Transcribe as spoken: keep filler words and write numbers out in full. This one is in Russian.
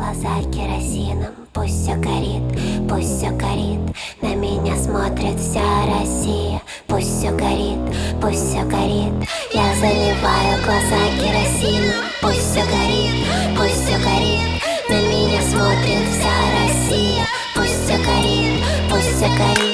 глаза керосином. Пусть все горит, пусть все горит, на меня смотрит вся Россия. Пусть все горит, пусть все горит, я заливаю глаза керосином. Пусть все горит, пусть все горит, на меня смотрит вся Россия. Пусть все горит, пусть все горит.